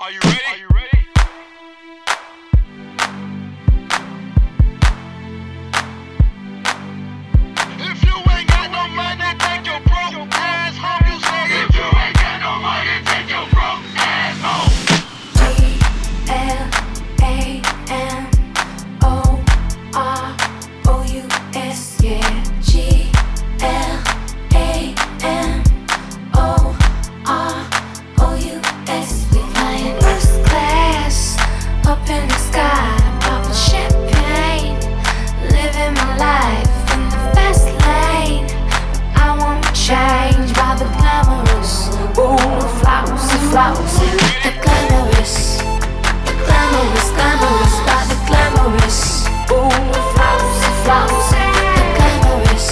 Are you ready? Are you ready? If you ain't got no money, take your broke ass home. You say if you ain't got no money, take your broke ass home. GLAMOROUS, yeah. GLAMOROUS. We flying first class up in the sky, popping champagne, living my life in the fast lane. I won't change by the glamorous. Ooh, flousy, flousy, the glamorous, glamorous, glamorous by the glamorous. Ooh, flousy, flousy, the glamorous,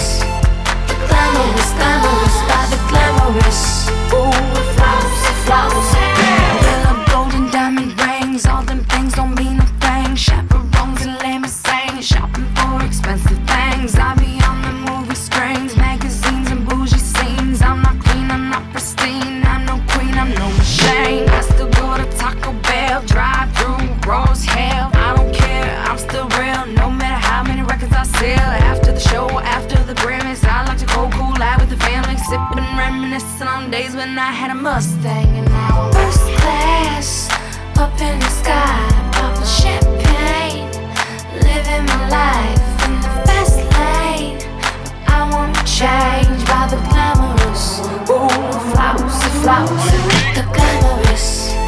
glamorous, glamorous by the glamorous. Ooh, flousy, flousy. Yellow, golden, diamond rings, all them things don't mean a thing. Chaperones and limousines, shopping for expensive things. I be on the movie screens, magazines and bougie scenes. I'm not clean, I'm not pristine, I'm no queen, I'm no machine. I still go to Taco Bell, drive through raw as hell. I don't care, I'm still real, no matter how many records I sell. After the show, after the Grammys, I like to go cool out with the family, sipping, reminiscing on days when I had a Mustang. And now I'm first class up in the sky, popping champagne, living my life in the fast lane. I won't change by the glamorous. Ooh, flousy, flousy, the glamorous,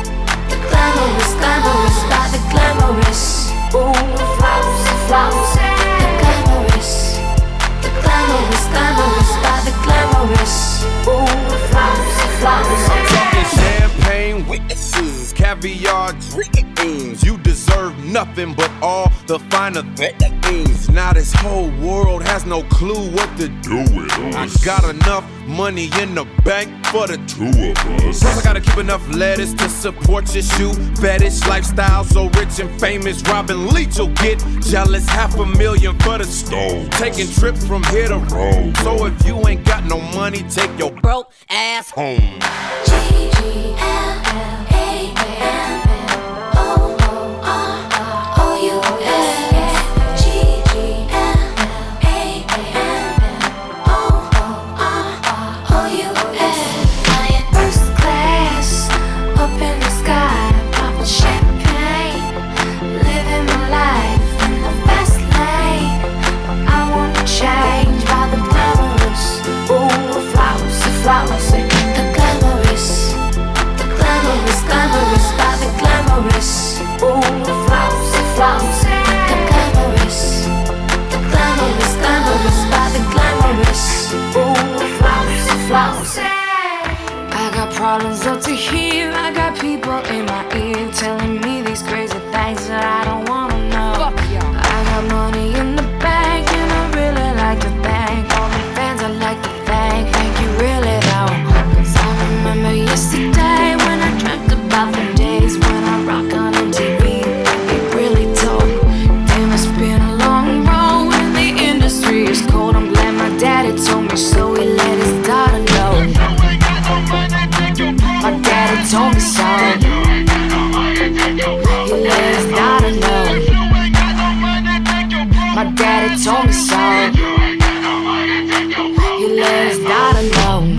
glamorous, glamorous by the glamorous. Ooh, flousy, flousy, the glamorous, glamorous, glamorous by the glamorous. Ooh, flousy, flousy. I'm talking champagne witnesses, caviar dreams. You deserve nothing but all the finer things. Now this whole world has no clue what to do with us. I got enough money in the bank for the two of us. Plus I gotta keep enough lettuce to support your shoe fetish lifestyle. So rich and famous, Robin Leach will get jealous. $500,000 for the stove, taking trips from here to Rome. So if you ain't got no money, take your broke ass home. Flousy, the glamorous, glamorous by the glamorous. Ooh, flousy, flousy, the glamorous, glamorous by the glamorous. Ooh, flousy, flousy. I got problems up to here, I got people in my ear telling me these crazy things that I don't wanna know. Fuck y'all. I got money in the bank and I really like to thank all the fans. I like to thank you really though. 'Cause I remember yesterday when I dreamt about the days when I rock on MTV. It really told. Damn, it's been a long road and the industry is cold. I'm glad my daddy told me so, he let his daughter know. My daddy told me so. He let his daughter know. My daddy told me so. He let his daughter know.